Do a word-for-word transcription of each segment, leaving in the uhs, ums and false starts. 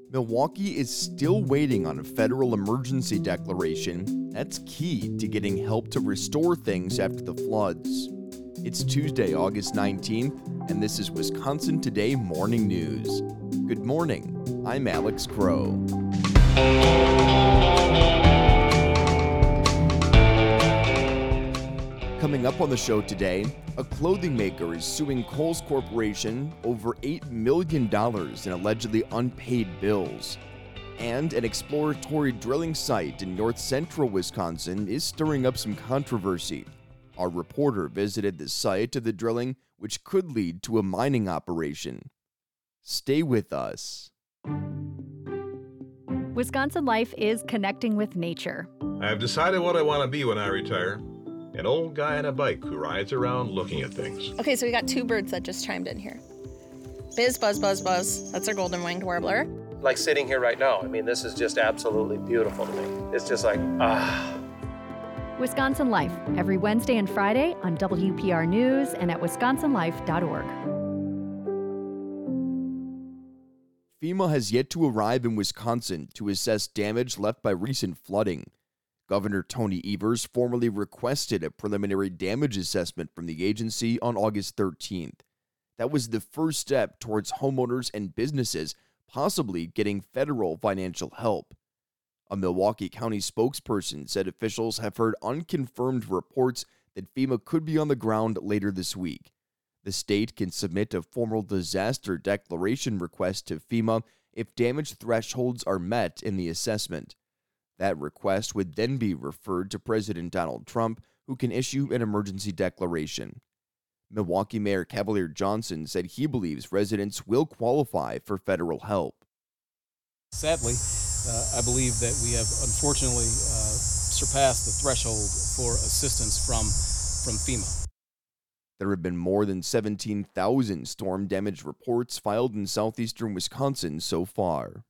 Milwaukee is still waiting on a federal emergency declaration that's key to getting help to restore things after the floods. It's Tuesday, August nineteenth, and this is Wisconsin Today Morning News. Good morning, I'm Alex Crow. Coming up on the show today, a clothing maker is suing Kohl's Corporation over eight million dollars in allegedly unpaid bills. And an exploratory drilling site in north central Wisconsin is stirring up some controversy. Our reporter visited the site of the drilling, which could lead to a mining operation. Stay with us. Wisconsin Life is connecting with nature. I've decided what I want to be when I retire. An old guy on a bike who rides around looking at things. Okay, so we got two birds that just chimed in here. Biz, buzz, buzz, buzz. That's our golden winged warbler. Like sitting here right now. I mean, this is just absolutely beautiful to me. It's just like, ah. Wisconsin Life, every Wednesday and Friday on W P R News and at wisconsin life dot org. FEMA has yet to arrive in Wisconsin to assess damage left by recent flooding. Governor Tony Evers formally requested a preliminary damage assessment from the agency on August thirteenth. That was the first step towards homeowners and businesses possibly getting federal financial help. A Milwaukee County spokesperson said officials have heard unconfirmed reports that FEMA could be on the ground later this week. The state can submit a formal disaster declaration request to FEMA if damage thresholds are met in the assessment. That request would then be referred to President Donald Trump, who can issue an emergency declaration. Milwaukee Mayor Cavalier Johnson said he believes residents will qualify for federal help. Sadly, uh, I believe that we have unfortunately uh, surpassed the threshold for assistance from, from FEMA. There have been more than seventeen thousand storm damage reports filed in southeastern Wisconsin so far.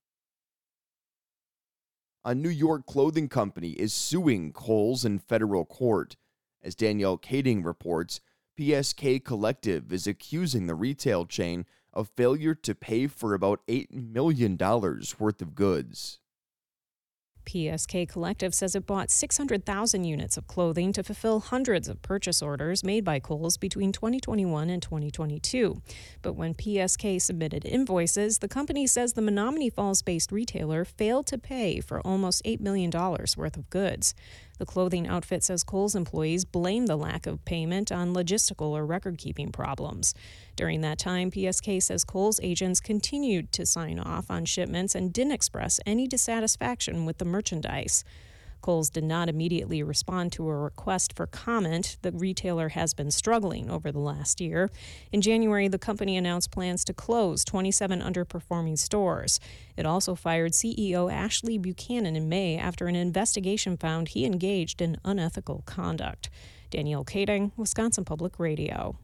A New York clothing company is suing Kohl's in federal court. As Danielle Kading reports, P S K Collective is accusing the retail chain of failure to pay for about eight million dollars worth of goods. P S K Collective says it bought six hundred thousand units of clothing to fulfill hundreds of purchase orders made by Kohl's between twenty twenty-one and twenty twenty-two. But when P S K submitted invoices, the company says the Menomonee Falls-based retailer failed to pay for almost eight million dollars worth of goods. The clothing outfit says Kohl's employees blame the lack of payment on logistical or record-keeping problems. During that time, P S K says Kohl's agents continued to sign off on shipments and didn't express any dissatisfaction with the merchandise. Kohl's did not immediately respond to a request for comment. The retailer has been struggling over the last year. In January, the company announced plans to close twenty-seven underperforming stores. It also fired C E O Ashley Buchanan in May after an investigation found he engaged in unethical conduct. Danielle Kading, Wisconsin Public Radio.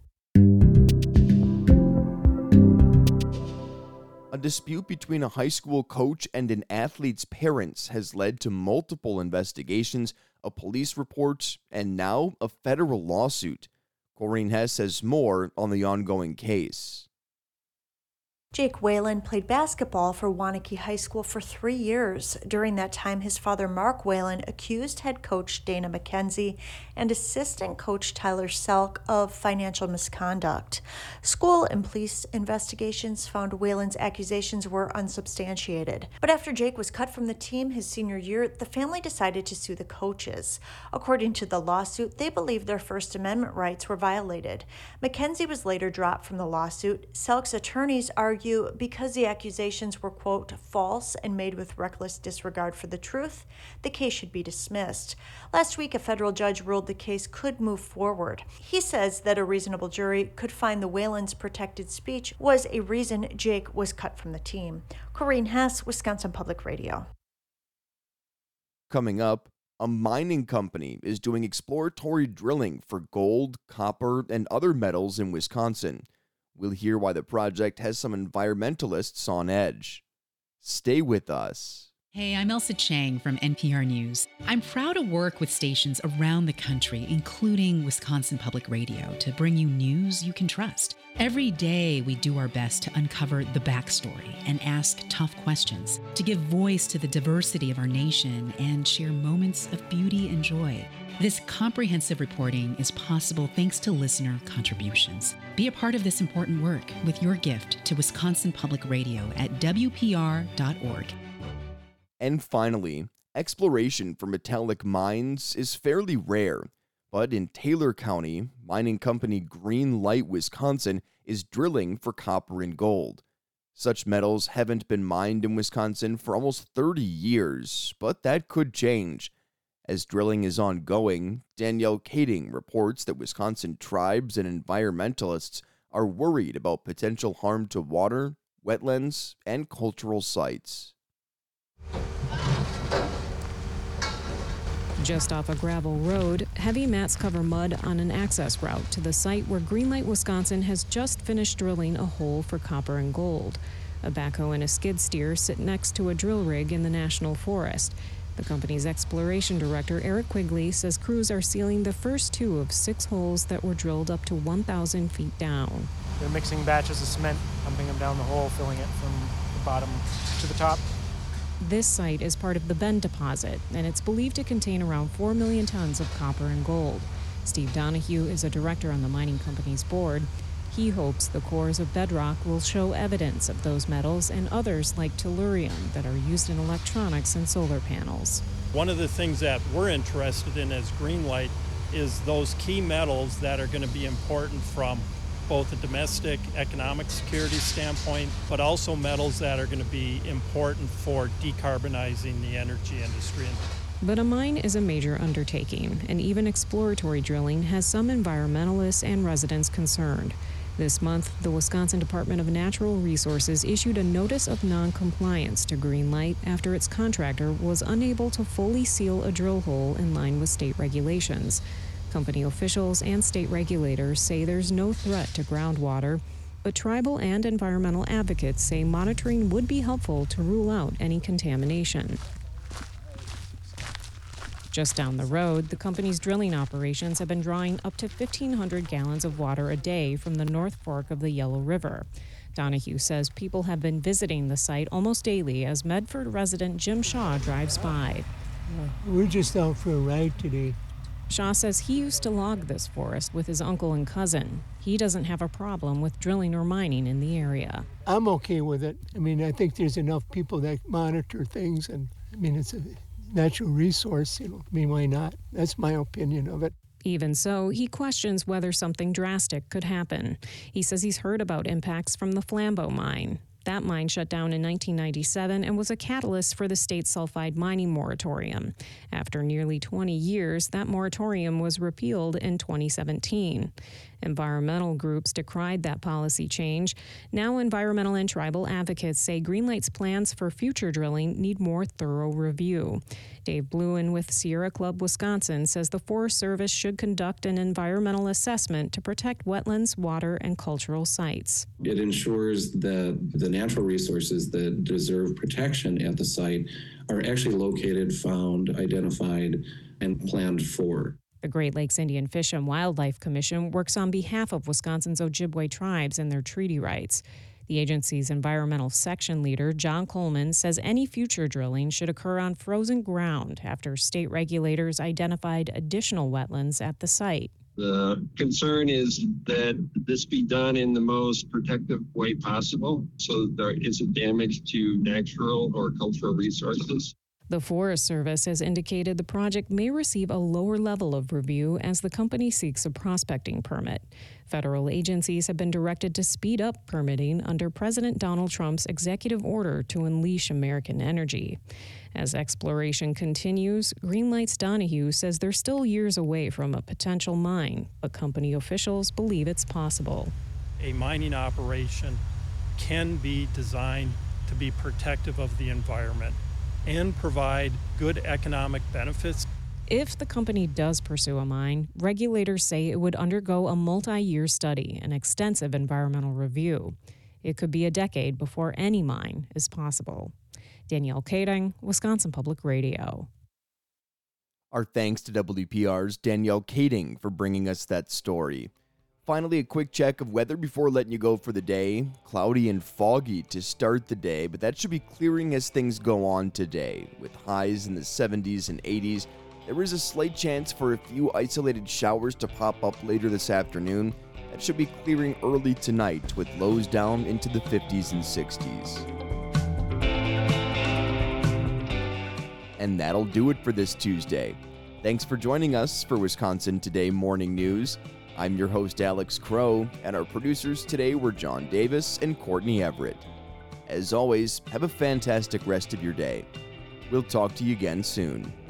A dispute between a high school coach and an athlete's parents has led to multiple investigations, a police report, and now a federal lawsuit. Corrine Hess has more on the ongoing case. Jake Whalen played basketball for Waunakee High School for three years. During that time, his father, Mark Whalen, accused head coach Dana McKenzie and assistant coach Tyler Selk of financial misconduct. School and police investigations found Whalen's accusations were unsubstantiated. But after Jake was cut from the team his senior year, the family decided to sue the coaches. According to the lawsuit, they believe their First Amendment rights were violated. McKenzie was later dropped from the lawsuit. Selk's attorneys argue because the accusations were, quote, false and made with reckless disregard for the truth, the case should be dismissed. Last week, a federal judge ruled the case could move forward. He says that a reasonable jury could find the Whalen's protected speech was a reason Jake was cut from the team. Corrine Hess, Wisconsin Public Radio. Coming up, a mining company is doing exploratory drilling for gold, copper, and other metals in Wisconsin. We'll hear why the project has some environmentalists on edge. Stay with us. Hey, I'm Elsa Chang from N P R News. I'm proud to work with stations around the country, including Wisconsin Public Radio, to bring you news you can trust. Every day, we do our best to uncover the backstory and ask tough questions, to give voice to the diversity of our nation and share moments of beauty and joy. This comprehensive reporting is possible thanks to listener contributions. Be a part of this important work with your gift to Wisconsin Public Radio at W P R dot org. And finally, exploration for metallic mines is fairly rare, but in Taylor County, mining company Green Light Wisconsin is drilling for copper and gold. Such metals haven't been mined in Wisconsin for almost thirty years, but that could change. As drilling is ongoing, Danielle Kading reports that Wisconsin tribes and environmentalists are worried about potential harm to water, wetlands, and cultural sites. Just off a gravel road, heavy mats cover mud on an access route to the site where Greenlight Wisconsin has just finished drilling a hole for copper and gold. A backhoe and a skid steer sit next to a drill rig in the National Forest. The company's exploration director, Eric Quigley, says crews are sealing the first two of six holes that were drilled up to one thousand feet down. They're mixing batches of cement, pumping them down the hole, filling it from the bottom to the top. This site is part of the Bend deposit, and it's believed to contain around four million tons of copper and gold. Steve Donahue is a director on the mining company's board. He hopes the cores of bedrock will show evidence of those metals and others like tellurium that are used in electronics and solar panels. One of the things that we're interested in as Greenlight is those key metals that are going to be important from both a domestic economic security standpoint, but also metals that are going to be important for decarbonizing the energy industry. But a mine is a major undertaking, and even exploratory drilling has some environmentalists and residents concerned. This month, the Wisconsin Department of Natural Resources issued a notice of non-compliance to Greenlight after its contractor was unable to fully seal a drill hole in line with state regulations. Company officials and state regulators say there's no threat to groundwater, but tribal and environmental advocates say monitoring would be helpful to rule out any contamination. Just down the road, the company's drilling operations have been drawing up to fifteen hundred gallons of water a day from the North Fork of the Yellow River. Donahue says people have been visiting the site almost daily as Medford resident Jim Shaw drives by. Uh, we're just out for a ride today. Shaw says he used to log this forest with his uncle and cousin. He doesn't have a problem with drilling or mining in the area. I'm okay with it. I mean, I think there's enough people that monitor things, and I mean, it's a natural resource, you know. I mean, why not? That's my opinion of it. Even so, he questions whether something drastic could happen. He says he's heard about impacts from the Flambeau mine. That mine shut down in nineteen ninety-seven and was a catalyst for the state's sulfide mining moratorium. After nearly twenty years, that moratorium was repealed in twenty seventeen. Environmental groups decried that policy change. Now environmental and tribal advocates say Greenlight's plans for future drilling need more thorough review. Dave Bluen with Sierra Club Wisconsin says the Forest Service should conduct an environmental assessment to protect wetlands, water, and cultural sites. It ensures that the natural resources that deserve protection at the site are actually located, found, identified, and planned for. The Great Lakes Indian Fish and Wildlife Commission works on behalf of Wisconsin's Ojibwe tribes and their treaty rights. The agency's environmental section leader, John Coleman, says any future drilling should occur on frozen ground after state regulators identified additional wetlands at the site. The concern is that this be done in the most protective way possible so there isn't damage to natural or cultural resources. The Forest Service has indicated the project may receive a lower level of review as the company seeks a prospecting permit. Federal agencies have been directed to speed up permitting under President Donald Trump's executive order to unleash American energy. As exploration continues, Greenlight's Donahue says they're still years away from a potential mine, but company officials believe it's possible. A mining operation can be designed to be protective of the environment and provide good economic benefits. If the company does pursue a mine, regulators say it would undergo a multi-year study and extensive environmental review. It could be a decade before any mine is possible. Danielle Kading, Wisconsin Public Radio. Our thanks to W P R's Danielle Kading for bringing us that story. Finally, a quick check of weather before letting you go for the day. Cloudy and foggy to start the day, but that should be clearing as things go on today. With highs in the seventies and eighties, there is a slight chance for a few isolated showers to pop up later this afternoon. That should be clearing early tonight with lows down into the fifties and sixties. And that'll do it for this Tuesday. Thanks for joining us for Wisconsin Today Morning News. I'm your host, Alex Crow, and our producers today were John Davis and Courtney Everett. As always, have a fantastic rest of your day. We'll talk to you again soon.